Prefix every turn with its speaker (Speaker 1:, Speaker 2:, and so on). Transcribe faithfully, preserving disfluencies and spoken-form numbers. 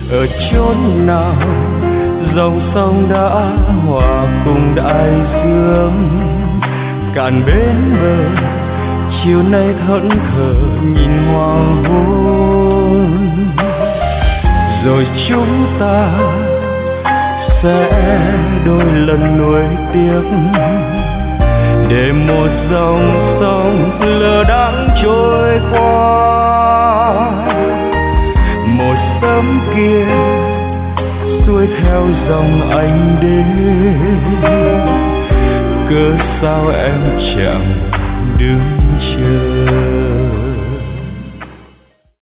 Speaker 1: ở chốn nào dòng sông đã hòa cùng đại dương. Cạn bên bờ chiều nay thẫn thờ nhìn hoàng hôn, rồi chúng ta sẽ đôi lần nuối tiếc để một dòng sông lờ đãng trôi qua. Một sớm kia xuôi theo dòng anh đến, cớ sao em chẳng đứng chờ.